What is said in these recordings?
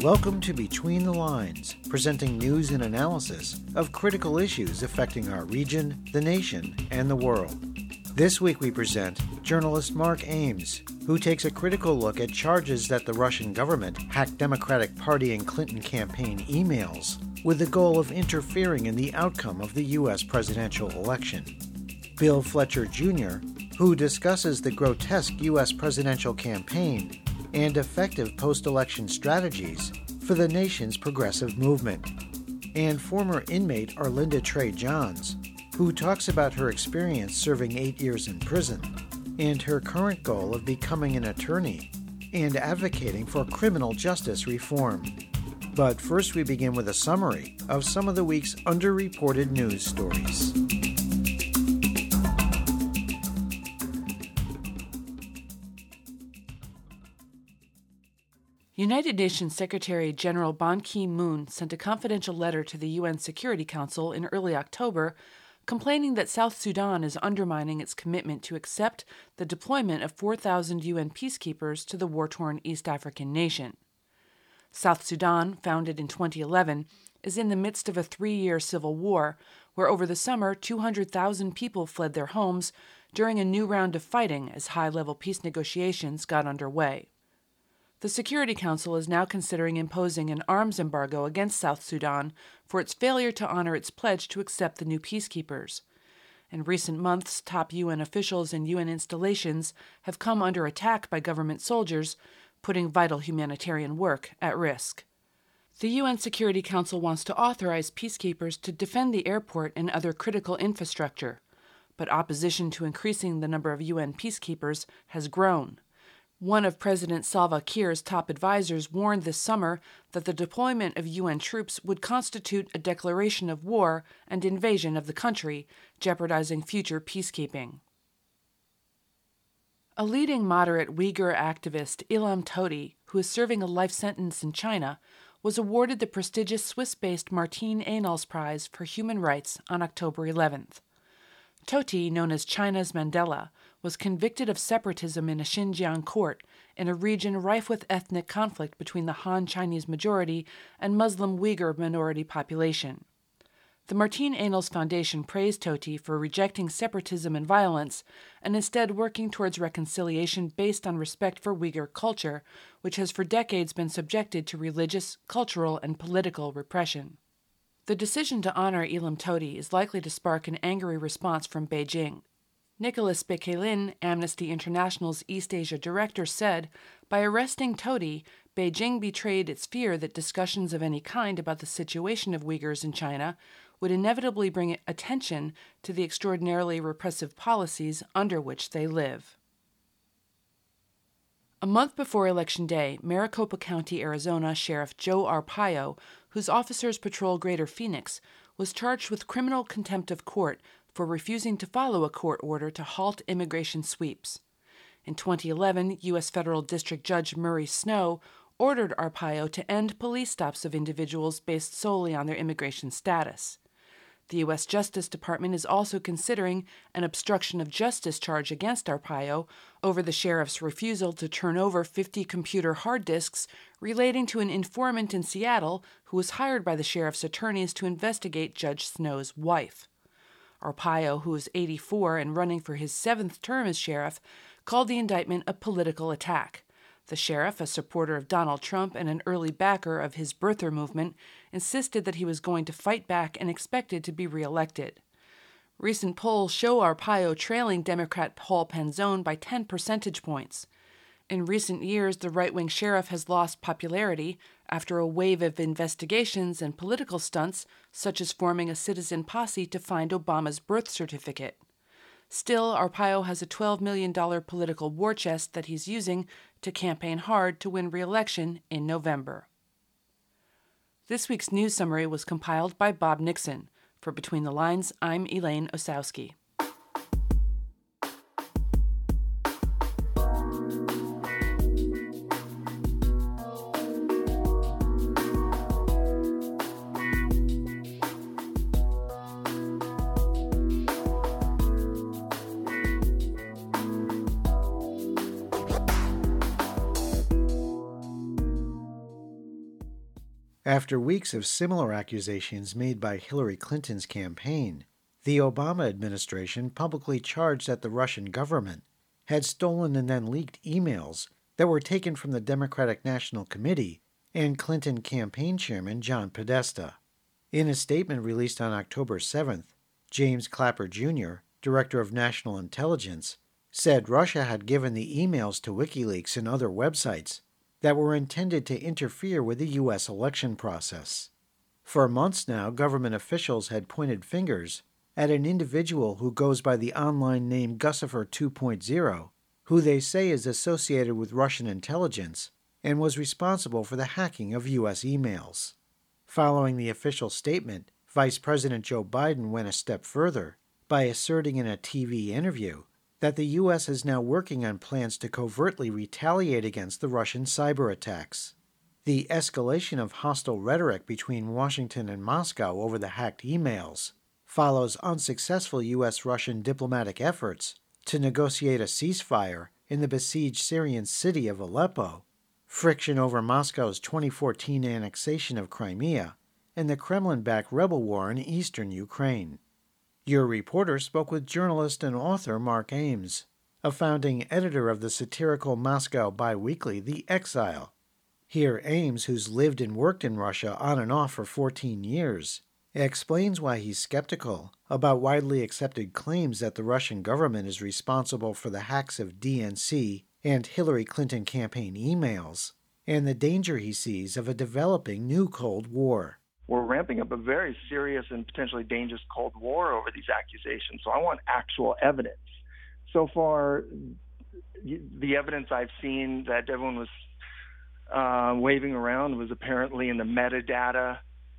Welcome to Between the Lines, presenting news and analysis of critical issues affecting our region, the nation, and the world. This week we present journalist Mark Ames, who takes a critical look at charges that the Russian government hacked Democratic Party and Clinton campaign emails with the goal of interfering in the outcome of the U.S. presidential election. Bill Fletcher Jr., who discusses the grotesque U.S. presidential campaign and effective post-election strategies for the nation's progressive movement. And former inmate Arlinda Trey Johns, who talks about her experience serving 8 years in prison and her current goal of becoming an attorney and advocating for criminal justice reform. But first we begin with a summary of some of the week's underreported news stories. United Nations Secretary-General Ban Ki-moon sent a confidential letter to the UN Security Council in early October complaining that South Sudan is undermining its commitment to accept the deployment of 4,000 UN peacekeepers to the war-torn East African nation. South Sudan, founded in 2011, is in the midst of a 3-year civil war where over the summer 200,000 people fled their homes during a new round of fighting as high-level peace negotiations got underway. The Security Council is now considering imposing an arms embargo against South Sudan for its failure to honor its pledge to accept the new peacekeepers. In recent months, top UN officials and UN installations have come under attack by government soldiers, putting vital humanitarian work at risk. The UN Security Council wants to authorize peacekeepers to defend the airport and other critical infrastructure, but opposition to increasing the number of UN peacekeepers has grown. One of President Salva Kiir's top advisors warned this summer that the deployment of UN troops would constitute a declaration of war and invasion of the country, jeopardizing future peacekeeping. A leading moderate Uyghur activist, Ilham Tohti, who is serving a life sentence in China, was awarded the prestigious Swiss-based Martine Ahnals Prize for Human Rights on October 11th. Tohti, known as China's Mandela, was convicted of separatism in a Xinjiang court in a region rife with ethnic conflict between the Han Chinese majority and Muslim Uyghur minority population. The Martine Ahnals Foundation praised Tohti for rejecting separatism and violence and instead working towards reconciliation based on respect for Uyghur culture, which has for decades been subjected to religious, cultural, and political repression. The decision to honor Ilham Tohti is likely to spark an angry response from Beijing. Nicholas Bekelin, Amnesty International's East Asia director, said, by arresting Tohti, Beijing betrayed its fear that discussions of any kind about the situation of Uyghurs in China would inevitably bring attention to the extraordinarily repressive policies under which they live. A month before Election Day, Maricopa County, Arizona Sheriff Joe Arpaio, whose officers patrol Greater Phoenix, was charged with criminal contempt of court for refusing to follow a court order to halt immigration sweeps. In 2011, U.S. Federal District Judge Murray Snow ordered Arpaio to end police stops of individuals based solely on their immigration status. The U.S. Justice Department is also considering an obstruction of justice charge against Arpaio over the sheriff's refusal to turn over 50 computer hard disks relating to an informant in Seattle who was hired by the sheriff's attorneys to investigate Judge Snow's wife. Arpaio, who is 84 and running for his 7th term as sheriff, called the indictment a political attack. The sheriff, a supporter of Donald Trump and an early backer of his birther movement, insisted that he was going to fight back and expected to be reelected. Recent polls show Arpaio trailing Democrat Paul Penzone by 10 percentage points. In recent years, the right-wing sheriff has lost popularity after a wave of investigations and political stunts, such as forming a citizen posse to find Obama's birth certificate. Still, Arpaio has a $12 million political war chest that he's using to campaign hard to win re-election in November. This week's news summary was compiled by Bob Nixon. For Between the Lines, I'm Elaine Osowski. After weeks of similar accusations made by Hillary Clinton's campaign, the Obama administration publicly charged that the Russian government had stolen and then leaked emails that were taken from the Democratic National Committee and Clinton campaign chairman John Podesta. In a statement released on October 7th, James Clapper Jr., Director of National Intelligence, said Russia had given the emails to WikiLeaks and other websites that were intended to interfere with the U.S. election process. For months now, government officials had pointed fingers at an individual who goes by the online name Guccifer 2.0, who they say is associated with Russian intelligence and was responsible for the hacking of U.S. emails. Following the official statement, Vice President Joe Biden went a step further by asserting in a TV interview that the U.S. is now working on plans to covertly retaliate against the Russian cyber attacks. The escalation of hostile rhetoric between Washington and Moscow over the hacked emails follows unsuccessful U.S.-Russian diplomatic efforts to negotiate a ceasefire in the besieged Syrian city of Aleppo, friction over Moscow's 2014 annexation of Crimea, and the Kremlin-backed rebel war in eastern Ukraine. Your reporter spoke with journalist and author Mark Ames, a founding editor of the satirical Moscow biweekly The Exile. Here, Ames, who's lived and worked in Russia on and off for 14 years, explains why he's skeptical about widely accepted claims that the Russian government is responsible for the hacks of DNC and Hillary Clinton campaign emails, and the danger he sees of a developing new Cold War. We're ramping up a very serious and potentially dangerous Cold War over these accusations. So I want actual evidence. So far, the evidence I've seen that everyone was waving around was apparently in the metadata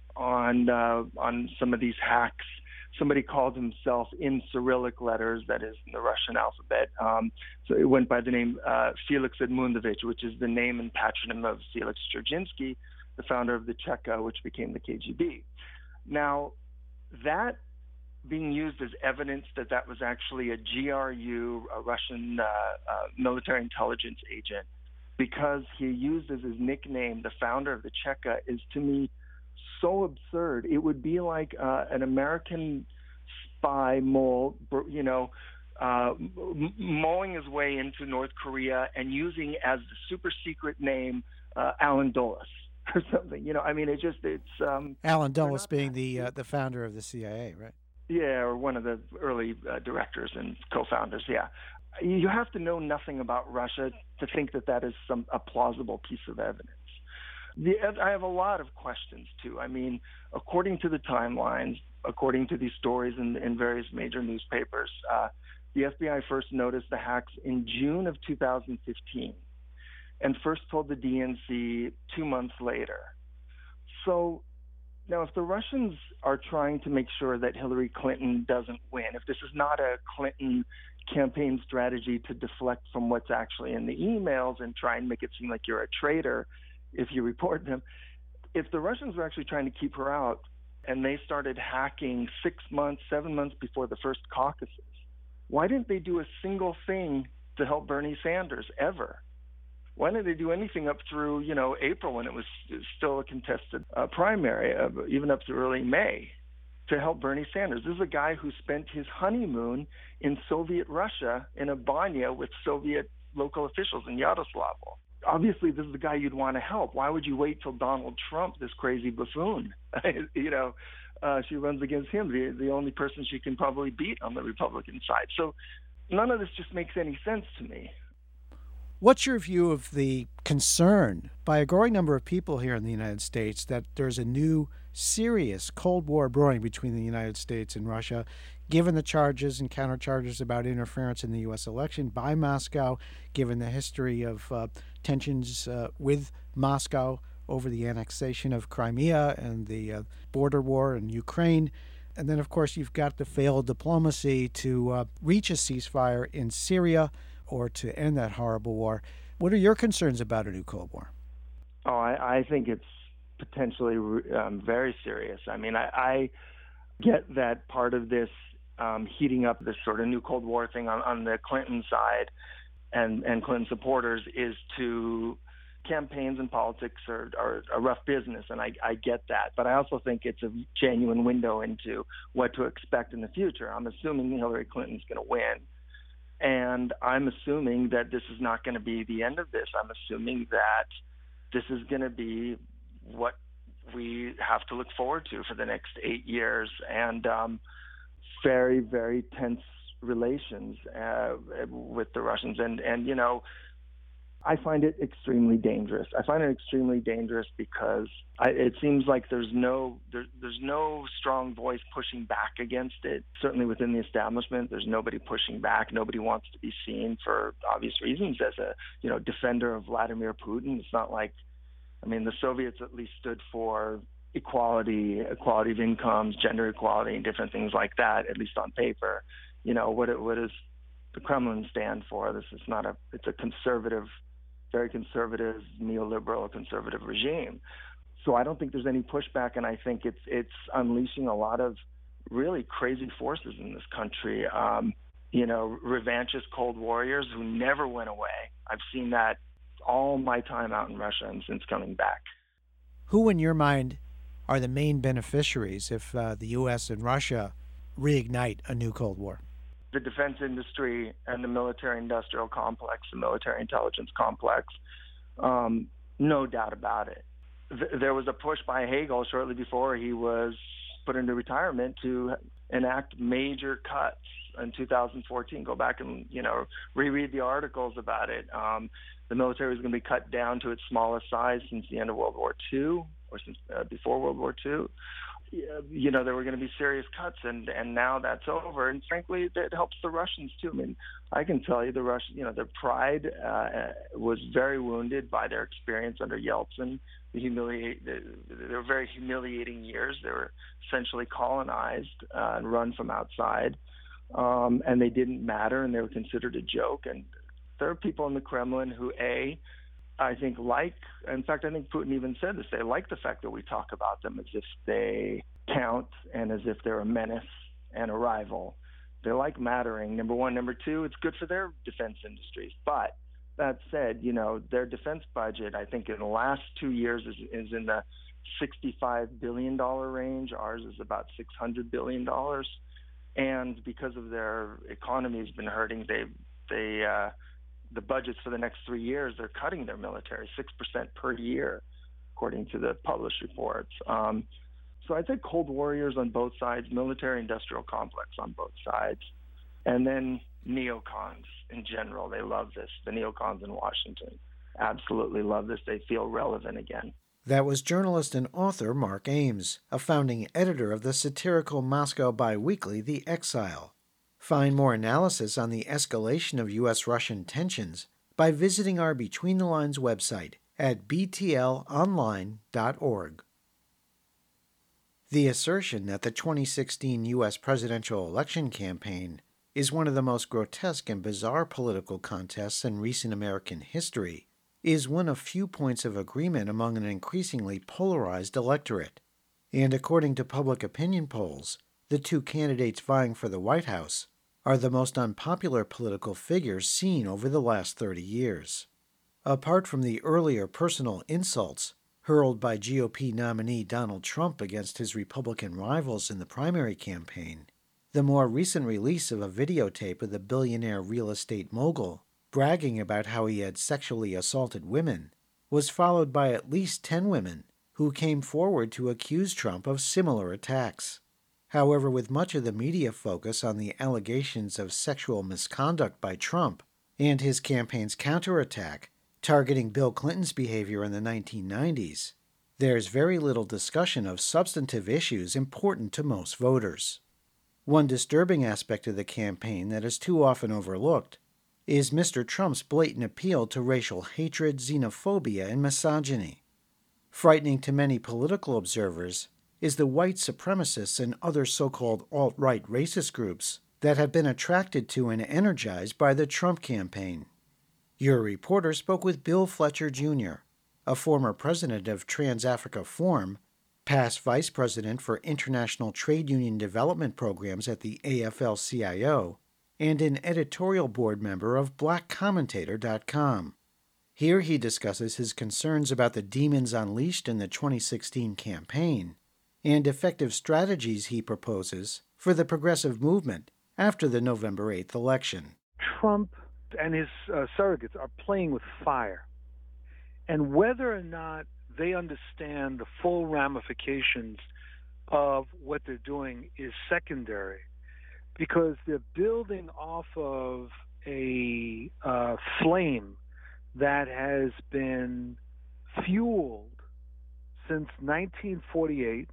on some of these hacks. Somebody called himself in Cyrillic letters, that is in the Russian alphabet. So it went by the name Felix Edmundovich, which is the name and patronym of Felix Dzerzhinsky, the founder of the Cheka, which became the KGB. Now, that being used as evidence that was actually a GRU, a Russian military intelligence agent, because he used as his nickname the founder of the Cheka, is to me so absurd. It would be like an American spy mole, mowing his way into North Korea and using as the super secret name Alan Dulles or something. Alan Dulles being the founder of the CIA, right? Yeah, or one of the early directors and co-founders. Yeah, you have to know nothing about Russia to think that is a plausible piece of evidence. I have a lot of questions too. I mean, according to the timelines, according to these stories in various major newspapers, the FBI first noticed the hacks in June of 2015. And first told the DNC 2 months later. So now if the Russians are trying to make sure that Hillary Clinton doesn't win, if this is not a Clinton campaign strategy to deflect from what's actually in the emails and try and make it seem like you're a traitor if you report them, if the Russians were actually trying to keep her out and they started hacking 6 months, 7 months before the first caucuses, why didn't they do a single thing to help Bernie Sanders ever? Why didn't they do anything up through, April when it was still a contested primary, even up to early May, to help Bernie Sanders? This is a guy who spent his honeymoon in Soviet Russia in a banya with Soviet local officials in Yaroslavl. Obviously, this is the guy you'd want to help. Why would you wait till Donald Trump, this crazy buffoon? She runs against him, the only person she can probably beat on the Republican side. So none of this just makes any sense to me. What's your view of the concern by a growing number of people here in the United States that there's a new serious Cold War brewing between the United States and Russia, given the charges and countercharges about interference in the U.S. election by Moscow, given the history of tensions with Moscow over the annexation of Crimea and the border war in Ukraine? And then, of course, you've got the failed diplomacy to reach a ceasefire in Syria or to end that horrible war. What are your concerns about a new Cold War? Oh, I think it's potentially very serious. I mean, I get that part of this heating up this sort of new Cold War thing on the Clinton side and Clinton supporters is to campaigns and politics are a rough business, and I get that. But I also think it's a genuine window into what to expect in the future. I'm assuming Hillary Clinton's going to win, and I'm assuming that this is not going to be the end of this. I'm assuming that this is going to be what we have to look forward to for the next 8 years, and very, very tense relations with the Russians. And you know, I find it extremely dangerous. I find it extremely dangerous because it seems like there's no strong voice pushing back against it. Certainly within the establishment, there's nobody pushing back. Nobody wants to be seen, for obvious reasons, as a defender of Vladimir Putin. It's not like, I mean, the Soviets at least stood for equality of incomes, gender equality, and different things like that, at least on paper. What does the Kremlin stand for? It's a conservative, very conservative, neoliberal, conservative regime. So I don't think there's any pushback, and I think it's unleashing a lot of really crazy forces in this country. Revanchist Cold Warriors who never went away. I've seen that all my time out in Russia and since coming back. Who, in your mind, are the main beneficiaries if the U.S. and Russia reignite a new Cold War? The defense industry and the military-industrial complex, the military intelligence complex, no doubt about it. There was a push by Hagel shortly before he was put into retirement to enact major cuts in 2014. Go back and reread the articles about it. The military was going to be cut down to its smallest size since the end of World War II, or since before World War II. There were going to be serious cuts, and now that's over. And frankly, that helps the Russians too. I mean, I can tell you the Russians, their pride was very wounded by their experience under Yeltsin. They were very humiliating years. They were essentially colonized and run from outside, and they didn't matter, and they were considered a joke. And there are people in the Kremlin who, I think in fact, I think Putin even said this, they like the fact that we talk about them as if they count and as if they're a menace and a rival. They like mattering, number one. Number two, it's good for their defense industries. But that said, their defense budget, I think in the last 2 years is in the $65 billion range. Ours is about $600 billion. And because of their economy has been hurting, the budgets for the next 3 years, they're cutting their military 6% per year, according to the published reports. So I'd say Cold Warriors on both sides, military-industrial complex on both sides, and then neocons in general. They love this. The neocons in Washington absolutely love this. They feel relevant again. That was journalist and author Mark Ames, a founding editor of the satirical Moscow biweekly The Exile. Find more analysis on the escalation of U.S.-Russian tensions by visiting our Between the Lines website at btlonline.org. The assertion that the 2016 U.S. presidential election campaign is one of the most grotesque and bizarre political contests in recent American history is one of few points of agreement among an increasingly polarized electorate. And according to public opinion polls, the two candidates vying for the White House are the most unpopular political figures seen over the last 30 years. Apart from the earlier personal insults hurled by GOP nominee Donald Trump against his Republican rivals in the primary campaign, the more recent release of a videotape of the billionaire real estate mogul bragging about how he had sexually assaulted women was followed by at least 10 women who came forward to accuse Trump of similar attacks. However, with much of the media focus on the allegations of sexual misconduct by Trump and his campaign's counterattack targeting Bill Clinton's behavior in the 1990s, there's very little discussion of substantive issues important to most voters. One disturbing aspect of the campaign that is too often overlooked is Mr. Trump's blatant appeal to racial hatred, xenophobia, and misogyny. Frightening to many political observers is the white supremacists and other so-called alt-right racist groups that have been attracted to and energized by the Trump campaign. Your reporter spoke with Bill Fletcher, Jr., a former president of Trans-Africa Forum, past vice president for international trade union development programs at the AFL-CIO, and an editorial board member of BlackCommentator.com. Here he discusses his concerns about the demons unleashed in the 2016 campaign and effective strategies he proposes for the progressive movement after the November 8th election. Trump and his surrogates are playing with fire. And whether or not they understand the full ramifications of what they're doing is secondary, because they're building off of a flame that has been fueled since 1948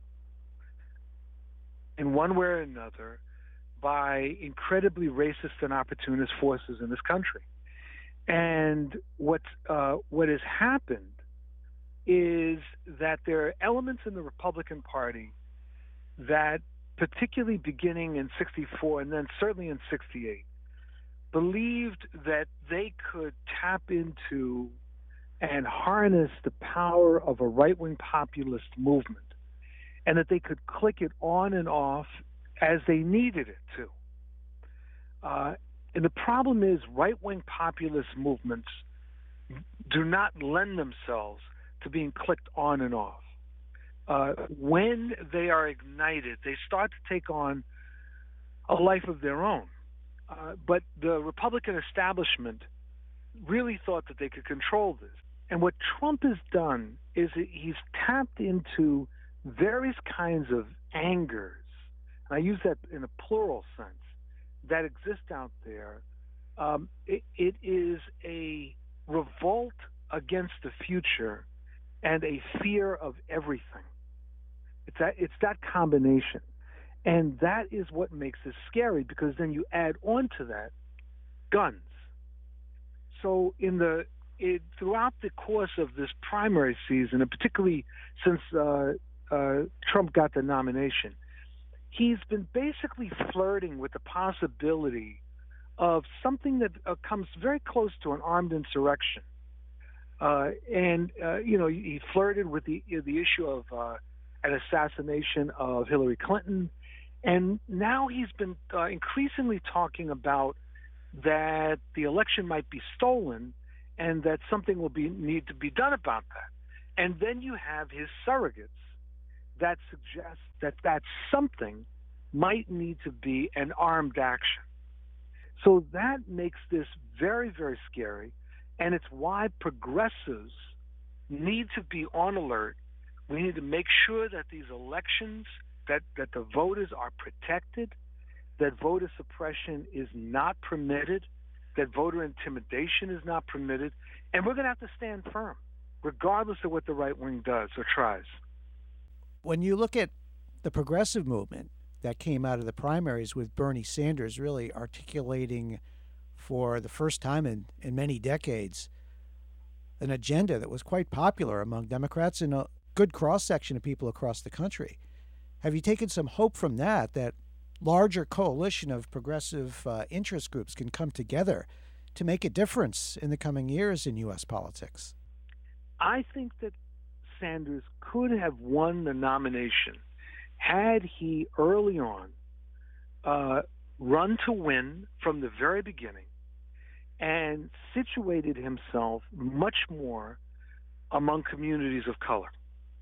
in one way or another by incredibly racist and opportunist forces in this country. And what has happened is that there are elements in the Republican Party that, particularly beginning in 64 and then certainly in 68, believed that they could tap into and harness the power of a right-wing populist movement, and that they could click it on and off as they needed it to. And the problem is right-wing populist movements do not lend themselves to being clicked on and off. When they are ignited, they start to take on a life of their own. But the Republican establishment really thought that they could control this. And what Trump has done is he's tapped into various kinds of angers, and I use that in a plural sense, that exist out there. It is a revolt against the future and a fear of everything. It's that combination. And that is what makes this scary, because then you add on to that guns. So throughout the course of this primary season, and particularly since Trump got the nomination, he's been basically flirting with the possibility of something that comes very close to an armed insurrection. He flirted with the issue of an assassination of Hillary Clinton. And now he's been increasingly talking about that the election might be stolen and that something will need to be done about that. And then you have his surrogates that suggest that something might need to be an armed action. So that makes this very, very scary, and it's why progressives need to be on alert. We need to make sure that these elections, that the voters are protected, that voter suppression is not permitted, that voter intimidation is not permitted, and we're going to have to stand firm, regardless of what the right wing does or tries. When you look at the progressive movement that came out of the primaries with Bernie Sanders really articulating for the first time in many decades an agenda that was quite popular among Democrats and a good cross-section of people across the country. Have you taken some hope from that larger coalition of progressive interest groups can come together to make a difference in the coming years in U.S. politics? I think that Sanders could have won the nomination had he early on run to win from the very beginning and situated himself much more among communities of color.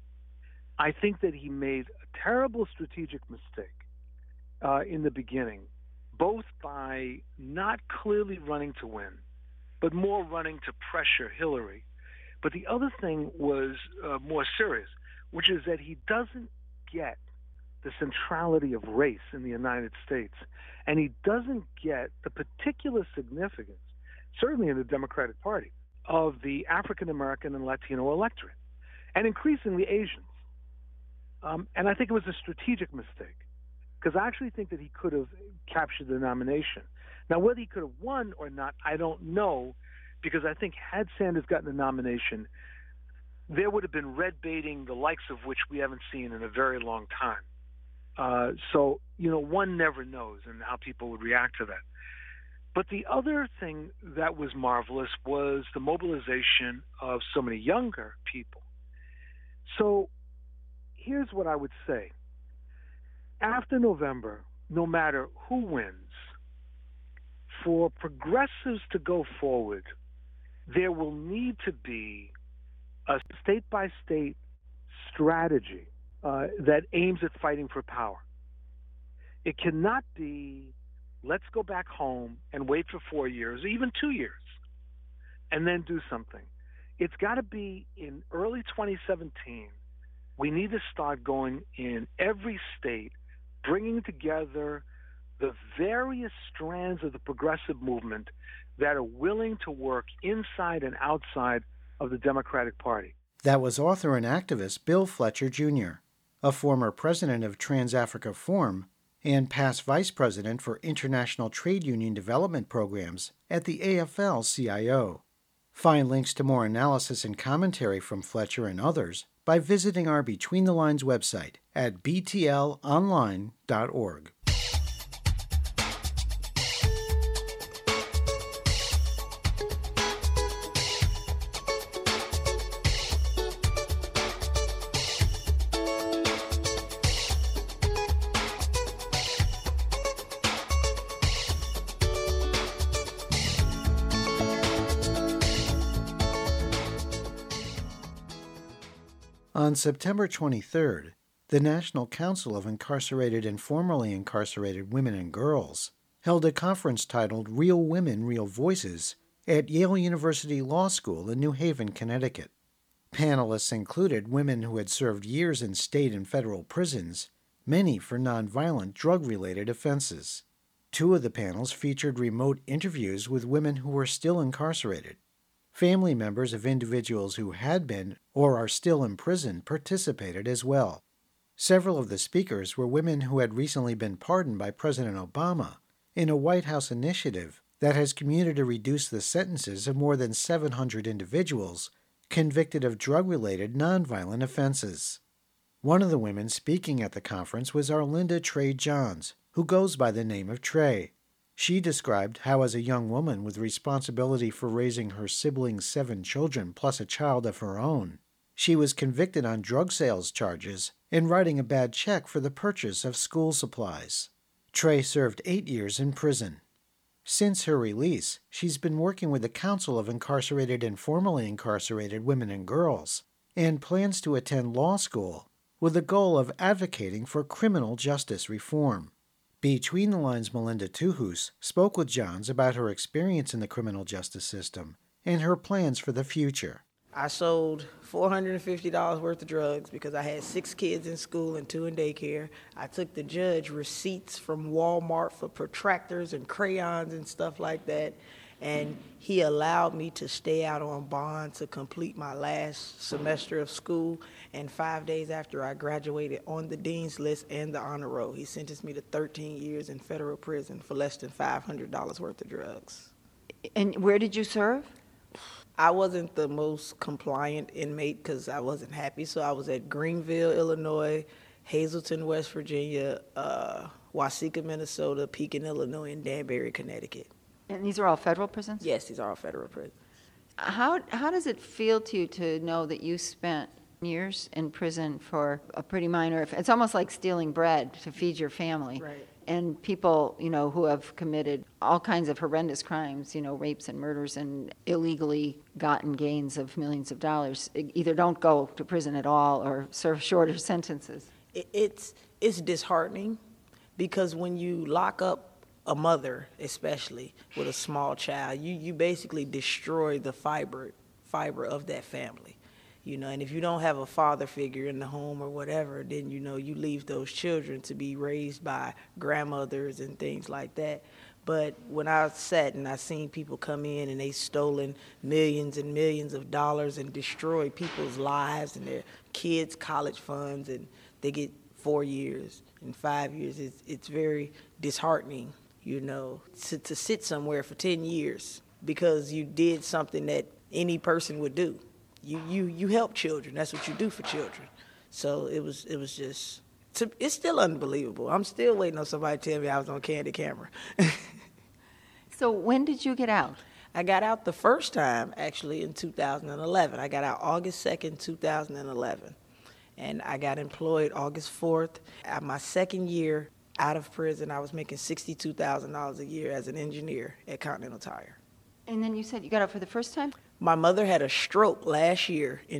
I think that he made a terrible strategic mistake in the beginning, both by not clearly running to win, but more running to pressure Hillary. But the other thing was more serious, which is that he doesn't get the centrality of race in the United States, and he doesn't get the particular significance, certainly in the Democratic Party, of the African American and Latino electorate, and increasingly Asians. And I think it was a strategic mistake, because I actually think that he could have captured the nomination. Now, whether he could have won or not, I don't know, because I think had Sanders gotten the nomination, there would have been red baiting the likes of which we haven't seen in a very long time. So, one never knows and how people would react to that. But the other thing that was marvelous was the mobilization of so many younger people. So here's what I would say. After November, no matter who wins, for progressives to go forward there will need to be a state-by-state strategy that aims at fighting for power. It cannot be, let's go back home and wait for 4 years, or even 2 years, and then do something. It's got to be in early 2017. We need to start going in every state, bringing together the various strands of the progressive movement that are willing to work inside and outside of the Democratic Party. That was author and activist Bill Fletcher, Jr., a former president of Trans-Africa Forum and past vice president for international trade union development programs at the AFL-CIO. Find links to more analysis and commentary from Fletcher and others by visiting our Between the Lines website at btlonline.org. On September 23rd, the National Council of Incarcerated and Formerly Incarcerated Women and Girls held a conference titled Real Women, Real Voices at Yale University Law School in New Haven, Connecticut. Panelists included women who had served years in state and federal prisons, many for nonviolent drug-related offenses. Two of the panels featured remote interviews with women who were still incarcerated. Family members of individuals who had been or are still in prison participated as well. Several of the speakers were women who had recently been pardoned by President Obama in a White House initiative that has commuted to reduce the sentences of more than 700 individuals convicted of drug-related nonviolent offenses. One of the women speaking at the conference was Arlinda Trey Johns, who goes by the name of Trey. She described how, as a young woman with responsibility for raising her siblings' 7 children plus a child of her own, she was convicted on drug sales charges and writing a bad check for the purchase of school supplies. Trey served 8 years in prison. Since her release, she's been working with the Council of Incarcerated and Formerly Incarcerated Women and Girls and plans to attend law school with the goal of advocating for criminal justice reform. Between the Lines' Melinda Tuhus spoke with Johns about her experience in the criminal justice system and her plans for the future. I sold $450 worth of drugs because I had 6 kids in school and 2 in daycare. I took the judge receipts from Walmart for protractors and crayons and stuff like that, and he allowed me to stay out on bond to complete my last semester of school, and 5 days after I graduated on the dean's list and the honor roll, he sentenced me to 13 years in federal prison for less than $500 worth of drugs. And where did you serve? I wasn't the most compliant inmate because I wasn't happy, so I was at Greenville, Illinois, Hazleton, West Virginia, Waseca, Minnesota, Pekin, Illinois, and Danbury, Connecticut. And these are all federal prisons? Yes, these are all federal prisons. How does it feel to you to know that you spent years in prison for a pretty minor offense? It's almost like stealing bread to feed your family. Right. And people, who have committed all kinds of horrendous crimes, rapes and murders and illegally gotten gains of millions of dollars, either don't go to prison at all or serve shorter sentences. It's disheartening because when you lock up a mother, especially with a small child, you basically destroy the fiber of that family. And if you don't have a father figure in the home or whatever, then, you leave those children to be raised by grandmothers and things like that. But when I sat and I seen people come in and they stolen millions and millions of dollars and destroy people's lives and their kids' college funds, and they get 4 years and 5 years, it's very disheartening, to sit somewhere for 10 years because you did something that any person would do. You help children. That's what you do for children. So it was just, it's still unbelievable. I'm still waiting on somebody to tell me I was on candid camera. So when did you get out? I got out the first time, actually, in 2011. I got out August 2nd, 2011. And I got employed August 4th. At my second year out of prison, I was making $62,000 a year as an engineer at Continental Tire. And then you said you got out for the first time? My mother had a stroke last year in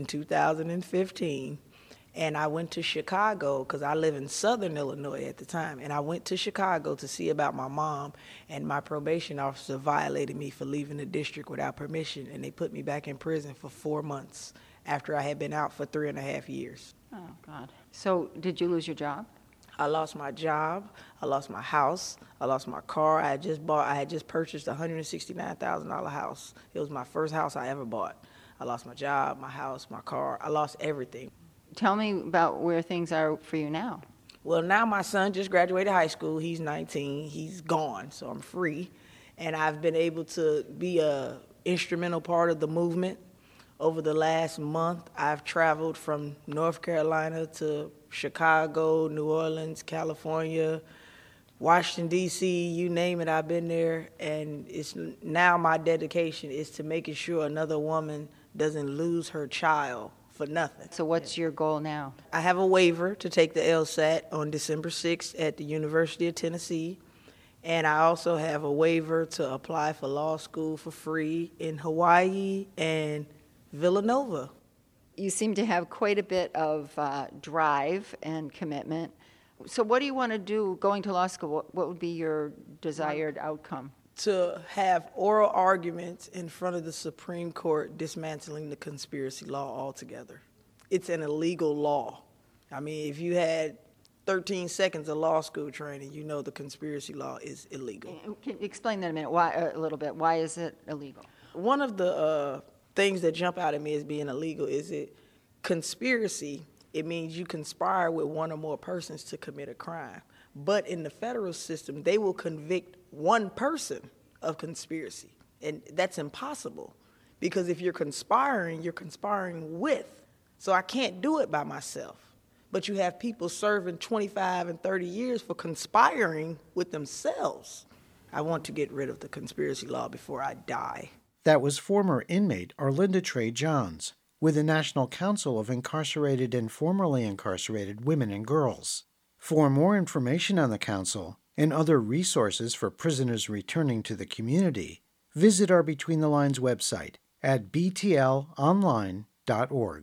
2015, and I went to Chicago because I live in southern Illinois at the time, and I went to Chicago to see about my mom, and my probation officer violated me for leaving the district without permission, and they put me back in prison for 4 months after I had been out for 3.5 years. Oh, God. So did you lose your job? I lost my job, I lost my house, I lost my car. I had just purchased a $169,000 house. It was my first house I ever bought. I lost my job, my house, my car. I lost everything. Tell me about where things are for you now. Well, now my son just graduated high school. He's 19. He's gone, so I'm free. And I've been able to be a instrumental part of the movement. Over the last month, I've traveled from North Carolina to Chicago, New Orleans, California, Washington, D.C., you name it, I've been there. And it's now my dedication is to making sure another woman doesn't lose her child for nothing. So what's your goal now? I have a waiver to take the LSAT on December 6th at the University of Tennessee. And I also have a waiver to apply for law school for free in Hawaii and Villanova. You seem to have quite a bit of drive and commitment. So what do you want to do going to law school? What would be your desired outcome? To have oral arguments in front of the Supreme Court dismantling the conspiracy law altogether. It's an illegal law. I mean, if you had 13 seconds of law school training, you know the conspiracy law is illegal. Can you explain that a little bit? Why is it illegal? One of the things that jump out at me as being illegal is it conspiracy. It means you conspire with one or more persons to commit a crime. But in the federal system, they will convict one person of conspiracy. And that's impossible because if you're conspiring with. So I can't do it by myself. But you have people serving 25 and 30 years for conspiring with themselves. I want to get rid of the conspiracy law before I die. That was former inmate Arlinda Trey Johns with the National Council of Incarcerated and Formerly Incarcerated Women and Girls. For more information on the Council and other resources for prisoners returning to the community, visit our Between the Lines website at btlonline.org.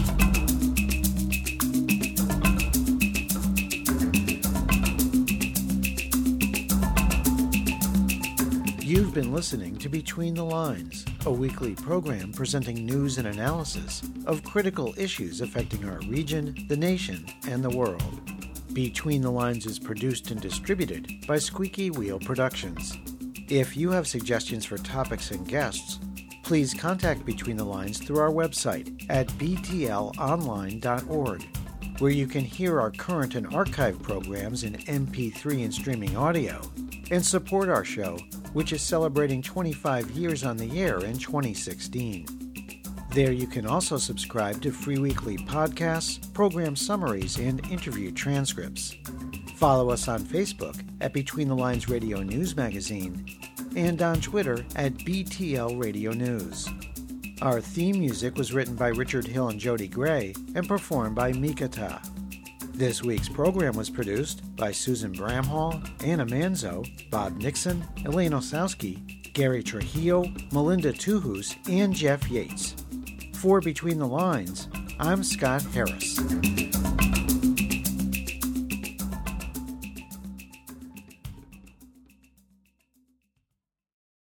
You've been listening to Between the Lines, a weekly program presenting news and analysis of critical issues affecting our region, the nation, and the world. Between the Lines is produced and distributed by Squeaky Wheel Productions. If you have suggestions for topics and guests, please contact Between the Lines through our website at btlonline.org, where you can hear our current and archive programs in MP3 and streaming audio, and support our show, which is celebrating 25 years on the air in 2016. There you can also subscribe to free weekly podcasts, program summaries, and interview transcripts. Follow us on Facebook at Between the Lines Radio News Magazine and on Twitter at BTL Radio News. Our theme music was written by Richard Hill and Jody Gray and performed by Mikata. This week's program was produced by Susan Bramhall, Anna Manzo, Bob Nixon, Elaine Osowski, Gary Trujillo, Melinda Tuhus, and Jeff Yates. For Between the Lines, I'm Scott Harris.